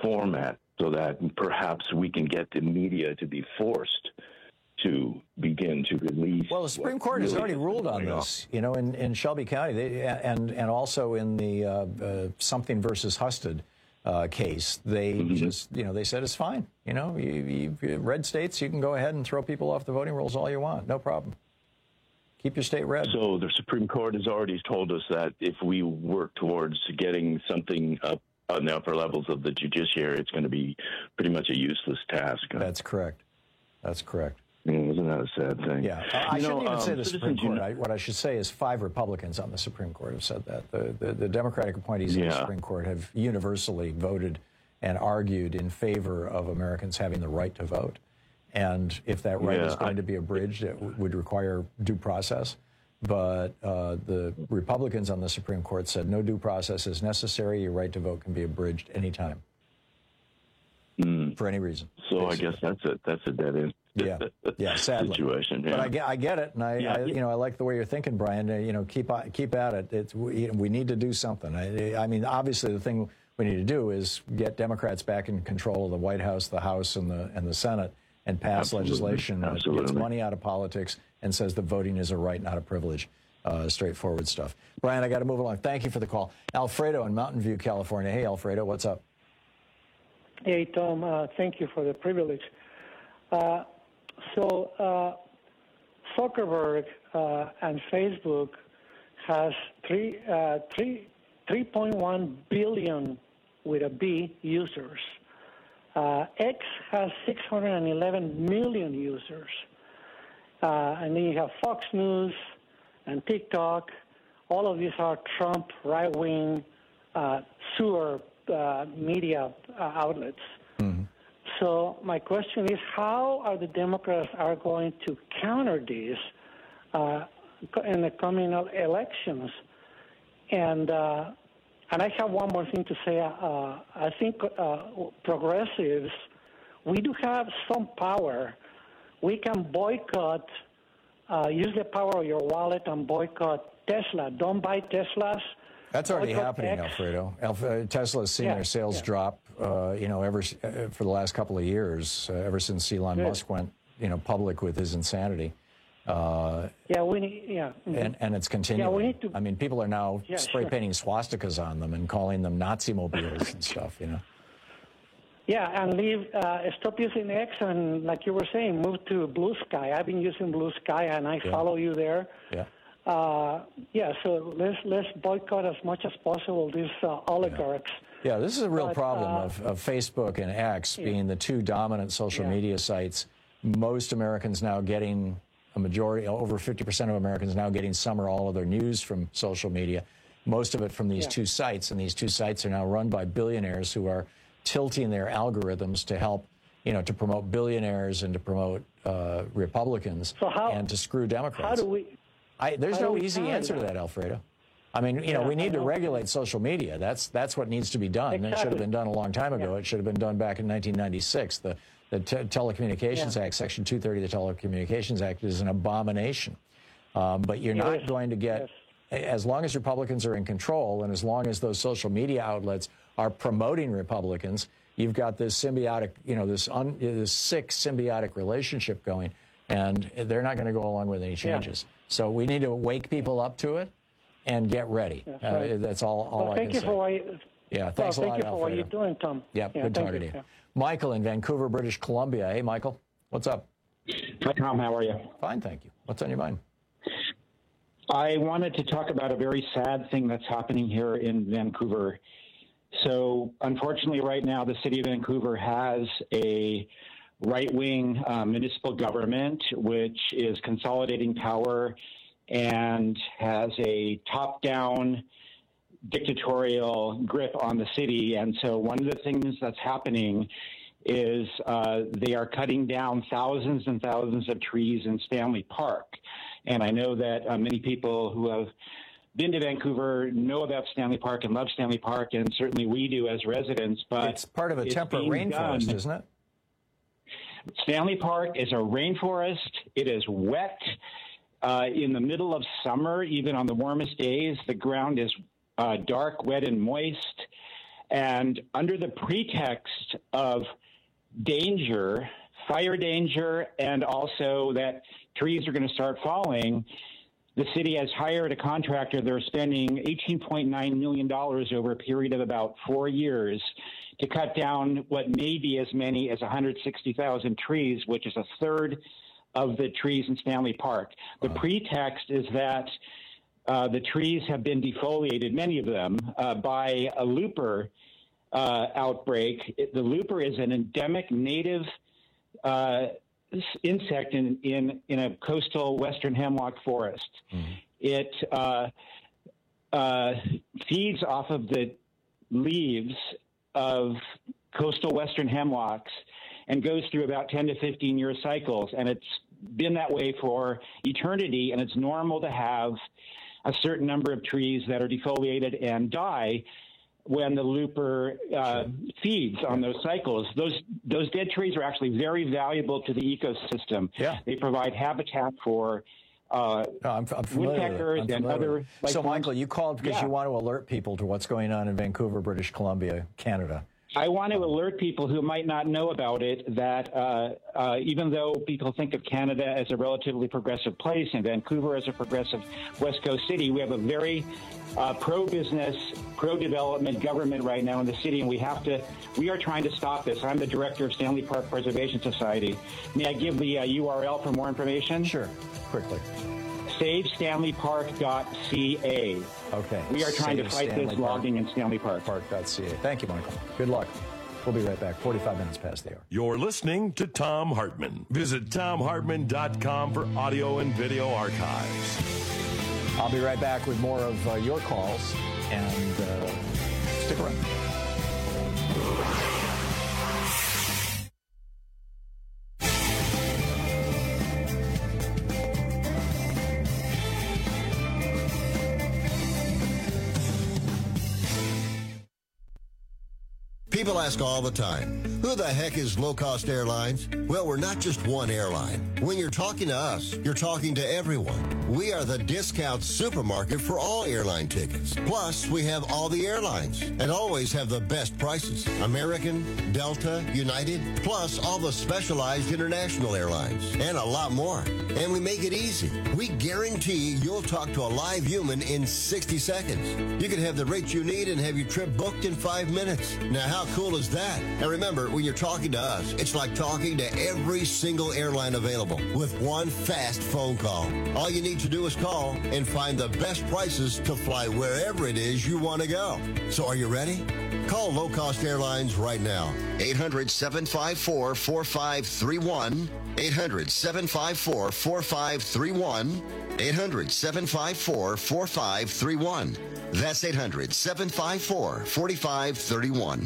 format so that perhaps we can get the media to be forced to begin to release. Well, the Supreme Court really has already ruled on this, you know, in, in Shelby County, they, and and also in the uh, uh, Something versus Husted uh, case. They mm-hmm. just, you know, they said it's fine. You know, you, you, red states, you can go ahead and throw people off the voting rolls all you want, no problem. Keep your state red. So the Supreme Court has already told us that if we work towards getting something up on the upper levels of the judiciary, it's going to be pretty much a useless task. That's correct. That's correct. Mm, isn't that a sad thing? Yeah. Uh, I you shouldn't know, even um, say the Supreme Court. You know, I, what I should say is five Republicans on the Supreme Court have said that. The, the, the Democratic appointees yeah. in the Supreme Court have universally voted and argued in favor of Americans having the right to vote. And if that right yeah, is going I, to be abridged, it w- would require due process. But uh, the Republicans on the Supreme Court said no due process is necessary. Your right to vote can be abridged anytime mm, for any reason. So basically. I guess that's a that's a dead end. Yeah, yeah, sadly. Situation. Yeah. But I get, I get it, and I, yeah. I, you know, I like the way you're thinking, Brian. Uh, you know, keep keep at it. It's we, we need to do something. I, I mean, obviously, the thing we need to do is get Democrats back in control of the White House, the House, and the and the Senate, and pass Absolutely. legislation Absolutely. that gets money out of politics and says that voting is a right, not a privilege. Uh, straightforward stuff. Brian, I got to move along. Thank you for the call. Alfredo in Mountain View, California. Hey, Alfredo, what's up? Hey, Tom. Uh, thank you for the privilege. Uh, so, uh, Zuckerberg uh, and Facebook has three, uh, three, three point one billion with a B users. Uh, X has six hundred eleven million users. Uh, and then you have Fox News and TikTok. All of these are Trump right-wing uh, sewer uh, media uh, outlets. Mm-hmm. So my question is, how are the Democrats are going to counter these uh, in the coming elections? And uh, and I have one more thing to say. Uh, I think uh, progressives, we do have some power. We can boycott, uh, use the power of your wallet and boycott Tesla. Don't buy Teslas. That's already boycott happening, X. Alfredo. Alf- Tesla's seen Yeah, their sales yeah. drop, uh, you know, ever uh, for the last couple of years, uh, ever since Elon Good. Musk went, you know, public with his insanity. Uh, Yeah, we need, yeah. mhm. and, and it's continuing. Yeah, we need to. I mean, people are now Yeah, spray sure. painting swastikas on them and calling them Nazi mobiles and stuff, you know. Yeah, and leave. Uh, stop using X, and like you were saying, move to Blue Sky. I've been using Blue Sky, and I Yeah. follow you there. Yeah. Uh, yeah, so let's let's boycott as much as possible these uh, oligarchs. Yeah, this is a real But, problem uh, of, of Facebook and X yeah. being the two dominant social Yeah. media sites. Most Americans now getting a majority, over fifty percent of Americans now getting some or all of their news from social media. Most of it from these Yeah. two sites, and these two sites are now run by billionaires who are tilting their algorithms to help, you know, to promote billionaires and to promote uh, Republicans So how- and to screw Democrats. How do we? I, there's how no do we easy counter answer to that? that, Alfredo. I mean, you know, Yeah, we I need to know. regulate social media. That's that's what needs to be done. It should have Exactly. been done a long time ago. Yeah. It should have been done back in nineteen ninety-six. The the te- Telecommunications Yeah. Act, Section two thirty of the Telecommunications Act, is an abomination. Um, but you're It not is. going to get, as long as Republicans are in control, and as long as those social media outlets are promoting Republicans, you've got this symbiotic, you know, this un, this sick symbiotic relationship going, and they're not going to go along with any changes. So we need to wake people up to it and get ready. That's Uh, right. that's all, all Well, I thank can you say. for what you, Yeah, thanks well, a lot, thank you for what Alfredo. you're doing, Tom. Yep, Yeah, good thank talking you. to you. Yeah. Michael in Vancouver, British Columbia. Hey, Michael, what's up? Hi, Tom. How are you? Fine, thank you. What's on your mind? I wanted to talk about a very sad thing that's happening here in Vancouver. So, unfortunately, right now, the city of Vancouver has a right-wing uh, municipal government which is consolidating power and has a top-down dictatorial grip on the city. And so one of the things that's happening is uh, they are cutting down thousands and thousands of trees in Stanley Park. And I know that uh, many people who have been to Vancouver know about Stanley Park and love Stanley Park, and certainly we do as residents. But It's part of a it's temperate being rainforest, done. isn't it? Stanley Park is a rainforest. It is wet. Uh, in the middle of summer, even on the warmest days, the ground is uh, dark, wet, and moist. And under the pretext of danger, fire danger, and also that trees are going to start falling, the city has hired a contractor. They're spending eighteen point nine million dollars over a period of about four years to cut down what may be as many as one hundred sixty thousand trees, which is a third of the trees in Stanley Park. The wow. pretext is that uh, the trees have been defoliated, many of them, uh, by a looper uh, outbreak. It, the looper is an endemic native uh, insect in, in, in a coastal western hemlock forest. Mm-hmm. It uh, uh, feeds off of the leaves of coastal western hemlocks and goes through about ten to fifteen year cycles. And it's been that way for eternity. And it's normal to have a certain number of trees that are defoliated and die when the looper uh, feeds on those cycles. Those those dead trees are actually very valuable to the ecosystem. Yeah. They provide habitat for uh, no, I'm, I'm woodpeckers I'm and other... Like so, Michael, you called because yeah. you want to alert people to what's going on in Vancouver, British Columbia, Canada. I want to alert people who might not know about it that uh, uh, even though people think of Canada as a relatively progressive place and Vancouver as a progressive West Coast city, we have a very uh, pro-business, pro-development government right now in the city, and we have to, we are trying to stop this. I'm the director of Stanley Park Preservation Society. May I give the uh, U R L for more information? Sure, quickly. save stanley park dot c a. Okay. We are trying Save to fight Stanley this Park. logging in Stanley Park. Park dot c a. Thank you, Michael. Good luck. We'll be right back. forty-five minutes past the hour. You're listening to Thom Hartmann. Visit Thom Hartmann dot com for audio and video archives. I'll be right back with more of uh, your calls, and uh, stick around. People ask all the time, who the heck is Low Cost Airlines? Well, we're not just one airline. When you're talking to us, you're talking to everyone. We are the discount supermarket for all airline tickets. Plus, we have all the airlines and always have the best prices. American, Delta, United, plus all the specialized international airlines and a lot more. And we make it easy. We guarantee you'll talk to a live human in sixty seconds. You can have the rate you need and have your trip booked in five minutes. Now, how cool is that? And remember, when you're talking to us, it's like talking to every single airline available with one fast phone call. All you need to do is call and find the best prices to fly wherever it is you want to go. So are you ready? Call Low Cost Airlines right now. eight hundred, seven five four, four five three one. eight hundred, seven five four, four five three one. eight hundred, seven five four, four five three one. That's eight hundred, seven five four, four five three one.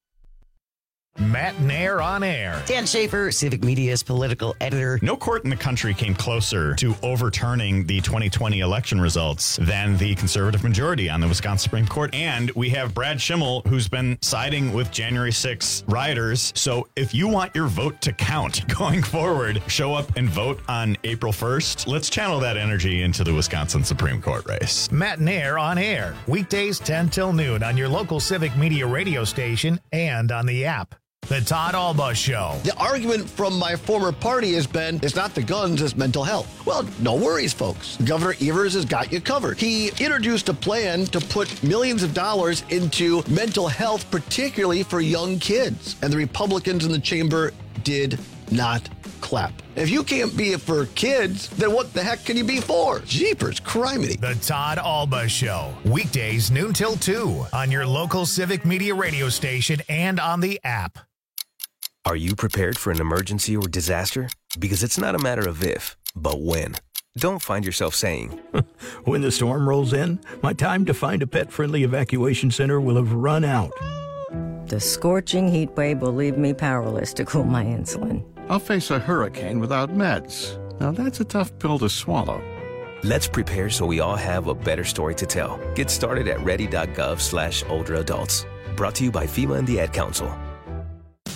Matt Nair on air. Dan Schaefer, Civic Media's political editor. No court in the country came closer to overturning the twenty twenty election results than the conservative majority on the Wisconsin Supreme Court. And we have Brad Schimmel, who's been siding with January sixth rioters. So if you want your vote to count going forward, show up and vote on April first. Let's channel that energy into the Wisconsin Supreme Court race. Matt Nair on air. Weekdays ten till noon on your local Civic Media radio station and on the app. The Todd Alba Show. The argument from my former party has been, it's not the guns, it's mental health. Well, no worries, folks. Governor Evers has got you covered. He introduced a plan to put millions of dollars into mental health, particularly for young kids. And the Republicans in the chamber did not clap. If you can't be it for kids, then what the heck can you be for? Jeepers, criminy. The Todd Alba Show. Weekdays noon till two on your local Civic Media radio station and on the app. Are you prepared for an emergency or disaster? Because it's not a matter of if, but when. Don't find yourself saying, when the storm rolls in, my time to find a pet-friendly evacuation center will have run out. The scorching heat wave will leave me powerless to cool my insulin. I'll face a hurricane without meds. Now that's a tough pill to swallow. Let's prepare so we all have a better story to tell. Get started at ready.gov slash older adults. Brought to you by FEMA and the Ad Council.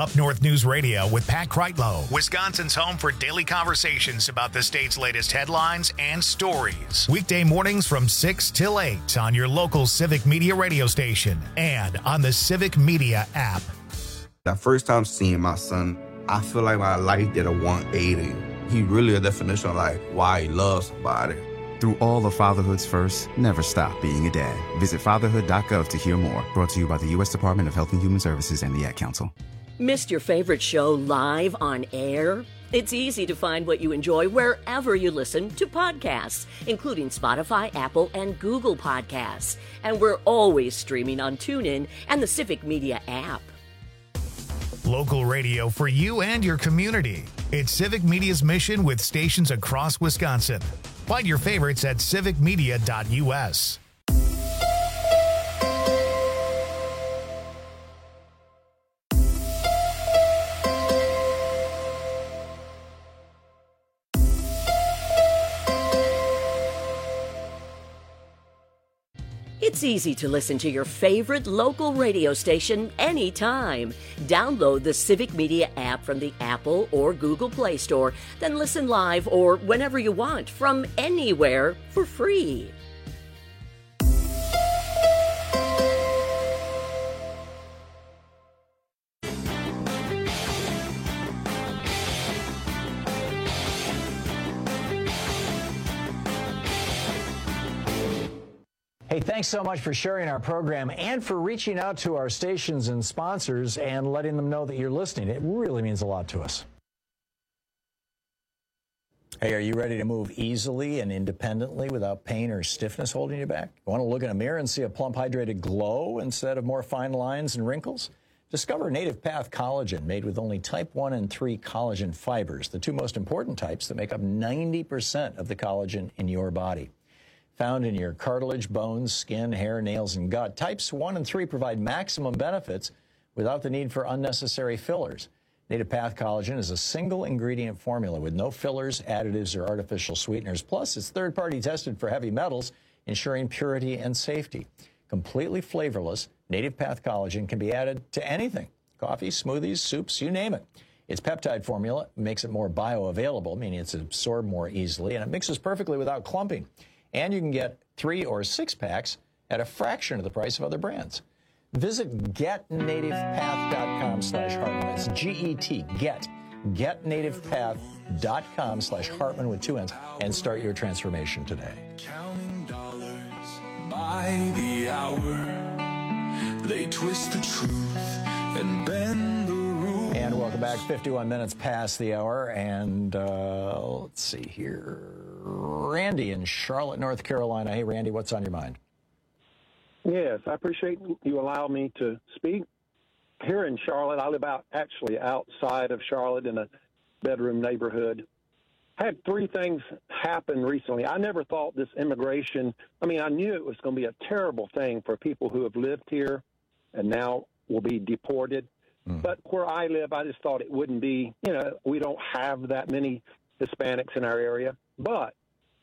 Up North News Radio with Pat Kreitlow, Wisconsin's home for daily conversations about the state's latest headlines and stories. Weekday mornings from six till eight on your local Civic Media radio station and on the Civic Media app. The first time seeing my son, I feel like my life did a one eighty. He really a definition of like why he loves somebody. Through all the fatherhood's first, never stop being a dad. Visit fatherhood dot gov to hear more. Brought to you by the U S Department of Health and Human Services and the Ad Council. Missed your favorite show live on air? It's easy to find what you enjoy wherever you listen to podcasts, including Spotify, Apple, and Google Podcasts. And we're always streaming on TuneIn and the Civic Media app. Local radio for you and your community. It's Civic Media's mission with stations across Wisconsin. Find your favorites at civic media dot U S. It's easy to listen to your favorite local radio station anytime. Download the Civic Media app from the Apple or Google Play Store, then listen live or whenever you want from anywhere for free. Hey, thanks so much for sharing our program and for reaching out to our stations and sponsors and letting them know that you're listening. It really means a lot to us. Hey, are you ready to move easily and independently without pain or stiffness holding you back? You want to look in a mirror and see a plump, hydrated glow instead of more fine lines and wrinkles? Discover Native Path Collagen, made with only type one and three collagen fibers, the two most important types that make up ninety percent of the collagen in your body. Found in your cartilage, bones, skin, hair, nails, and gut, types one and three provide maximum benefits without the need for unnecessary fillers. Native Path Collagen is a single ingredient formula with no fillers, additives, or artificial sweeteners. Plus, it's third-party tested for heavy metals, ensuring purity and safety. Completely flavorless, Native Path Collagen can be added to anything: coffee, smoothies, soups, you name it. Its peptide formula makes it more bioavailable, meaning it's absorbed more easily, and it mixes perfectly without clumping. And you can get three or six packs at a fraction of the price of other brands. Visit get native path dot com slash Hartman. That's G E T, get, get native path dot com slash Hartman with two N's, and start your transformation today. Counting dollars by the hour, they twist the truth and bend the rules. And welcome back. fifty-one minutes past the hour, and uh, let's see here. Randy in Charlotte, North Carolina. Hey, Randy, what's on your mind? Yes, I appreciate you allowing me to speak. Here in Charlotte, I live out actually outside of Charlotte in a bedroom neighborhood. I had three things happen recently. I never thought this immigration, I mean, I knew it was going to be a terrible thing for people who have lived here and now will be deported. Mm. But where I live, I just thought it wouldn't be, you know, we don't have that many Hispanics in our area. But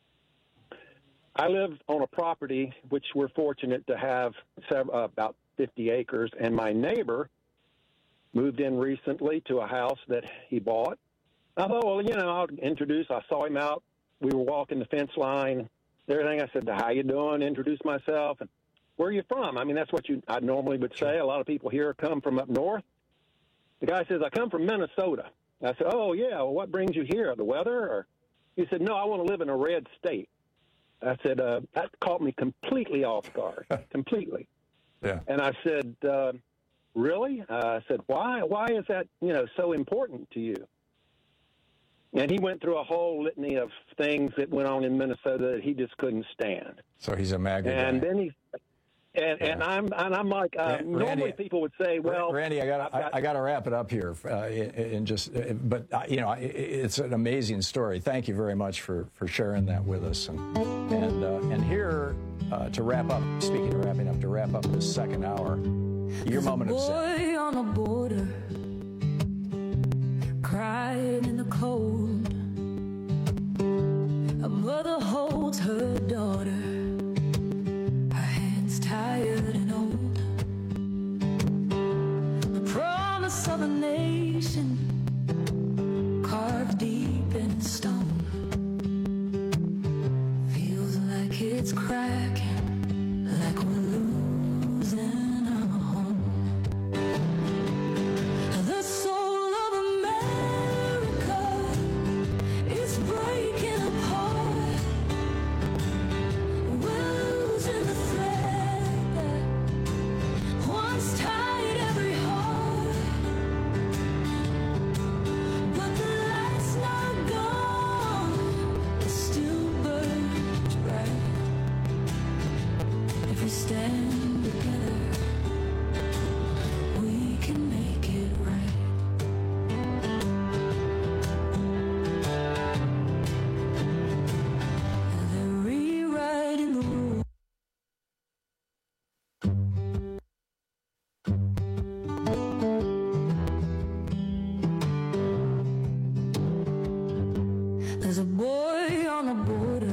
I live on a property which we're fortunate to have several, uh, about fifty acres, and my neighbor moved in recently to a house that he bought. I thought, well, you know, I'll introduce. I saw him out. We were walking the fence line, everything. I said, how you doing? Introduce myself. And where are you from? I mean, that's what you I normally would say. A lot of people here come from up north. The guy says, I come from Minnesota. I said, oh, yeah, well, what brings you here, the weather? Or he said, no, I want to live in a red state. I said, uh, that caught me completely off guard, completely. Yeah. And I said, uh, really? Uh, I said, why? Why is that, you know, so important to you? And he went through a whole litany of things that went on in Minnesota that he just couldn't stand. So he's a MAGA And guy. then he, and, yeah. and I'm and I'm like, uh, Randy, normally people would say, well, Randy, I got I, I got to wrap it up here, uh, and just, but uh, you know, it, it's an amazing story. Thank you very much for for sharing that with us, and and uh, and here uh, to wrap up. Speaking of wrapping up, to wrap up this second hour, your moment of zen. Boy on a border, cried in the cold. A mother holds her daughter. Tired and old, the promise of a nation stand together, we can make it right. They're rewriting the rules. There's a boy on the border,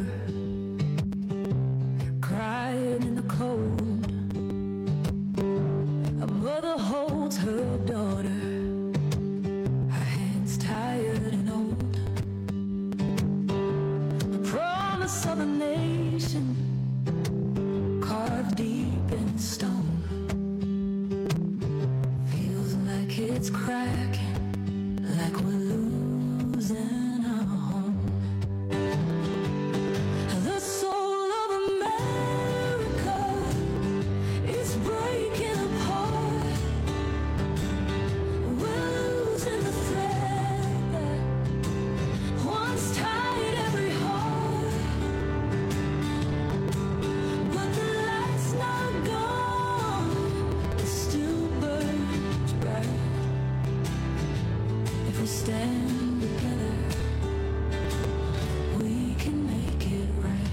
crying in the cold. A mother holds her daughter, her hands tired and old. The promise of a nation carved deep in stone feels like it's cracking, like we're losing our home. The soul of America is breaking apart. We're losing the thread that once tied every heart. But the light's not gone, it still burns bright. If we stand together, we can make it right.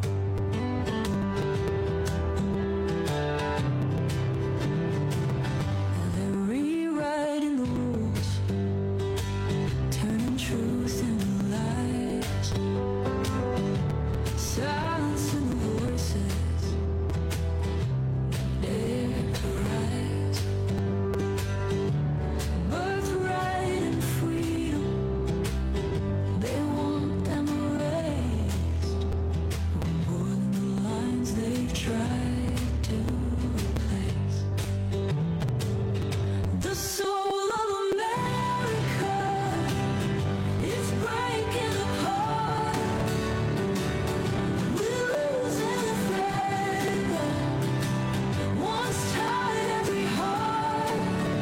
They're rewriting the rules, turning truth into lies, silencing the voices dare to rise. Birthright and freedom, they want them erased. More than the lines they've tried to replace. The soul of America is breaking apart. We're losing the thread that once tied every heart.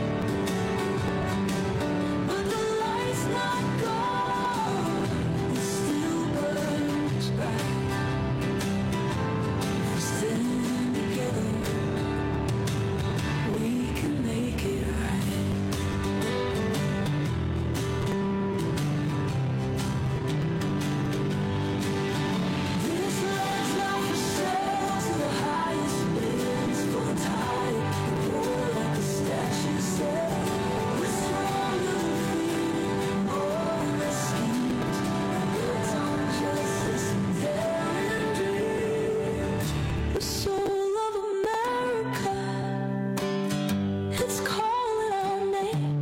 But the light's not gone, it still burns bright. If we stand together, we can make it right. This land's not for sale to the highest bids, for the tide, the poor like a statue said. We're stronger than freedom, more than the schemes, built on justice and daring dreams. The soul of America, it's calling our name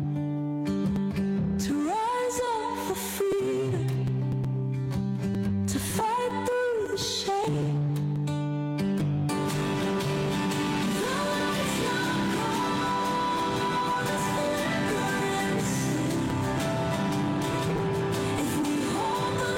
to rise up for freedom, to fight through the shame. The light's not gone, it's flickering still. If we hold the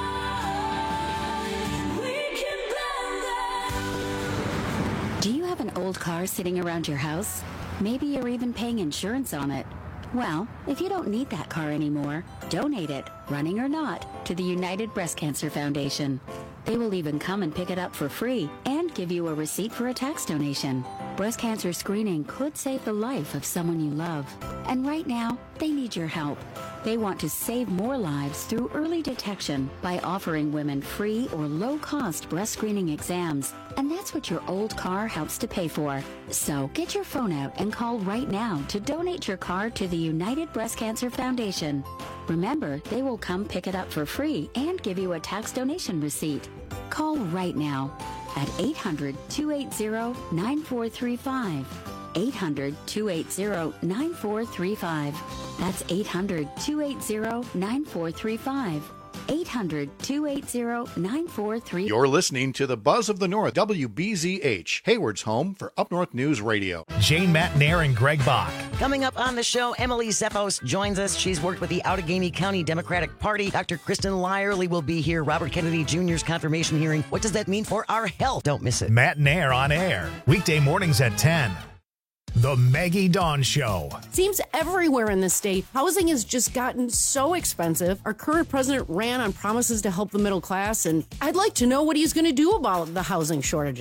line, we can bend them. Do you have an old car sitting around your house? Maybe you're even paying insurance on it. Well, if you don't need that car anymore, donate it, running or not, to the United Breast Cancer Foundation. They will even come and pick it up for free and give you a receipt for a tax donation. Breast cancer screening could save the life of someone you love. And right now, they need your help. They want to save more lives through early detection by offering women free or low-cost breast screening exams. And that's what your old car helps to pay for. So get your phone out and call right now to donate your car to the United Breast Cancer Foundation. Remember, they will come pick it up for free and give you a tax donation receipt. Call right now at eight hundred, two eight zero, nine four three five. eight hundred, two eight zero, nine four three five. That's eight hundred, two eight zero, nine four three five. eight hundred, two eight zero, nine four three five. You're listening to the Buzz of the North, W B Z H, Hayward's home for Up North News Radio. Jane Matnair and Greg Bach. Coming up on the show, Emily Zephos joins us. She's worked with the Outagamie County Democratic Party. Doctor Kristen Lyerly will be here. Robert Kennedy Junior's confirmation hearing. What does that mean for our health? Don't miss it. Matnair on air. Weekday mornings at ten. The Maggie Dawn Show. Seems everywhere in the state, housing has just gotten so expensive. Our current president ran on promises to help the middle class, and I'd like to know what he's going to do about the housing shortages.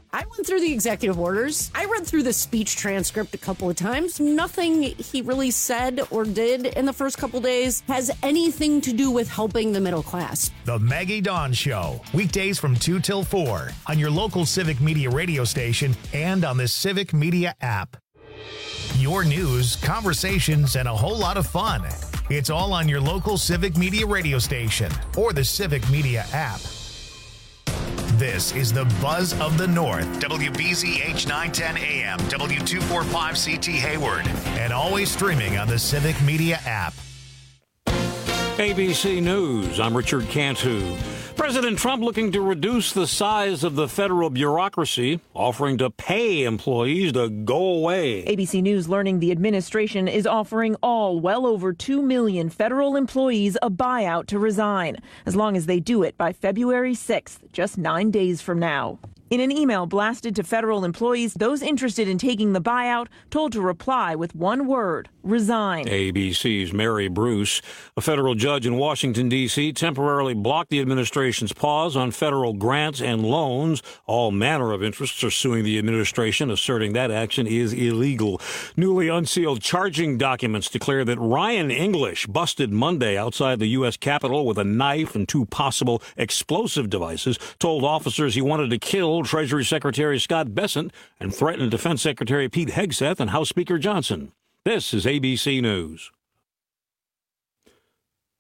I went through the executive orders. I read through the speech transcript a couple of times. Nothing he really said or did in the first couple days has anything to do with helping the middle class. The Maggie Dawn Show, weekdays from two till four on your local Civic Media radio station and on the Civic Media app. Your news, conversations, and a whole lot of fun. It's all on your local Civic Media radio station or the Civic Media app. This is the Buzz of the North, W B Z H nine ten A M, W two forty-five C T Hayward, and always streaming on the Civic Media app. A B C News, I'm Richard Cantu. President Trump looking to reduce the size of the federal bureaucracy, offering to pay employees to go away. A B C News learning the administration is offering all well over two million federal employees a buyout to resign, as long as they do it by February sixth, just nine days from now. In an email blasted to federal employees, those interested in taking the buyout told to reply with one word: resign. A B C's Mary Bruce. A federal judge in Washington, D C temporarily blocked the administration's pause on federal grants and loans. All manner of interests are suing the administration, asserting that action is illegal. Newly unsealed charging documents declare that Ryan English busted Monday outside the U S Capitol with a knife and two possible explosive devices, told officers he wanted to kill Treasury Secretary Scott Bessent and threatened Defense Secretary Pete Hegseth and House Speaker Johnson. This is A B C News.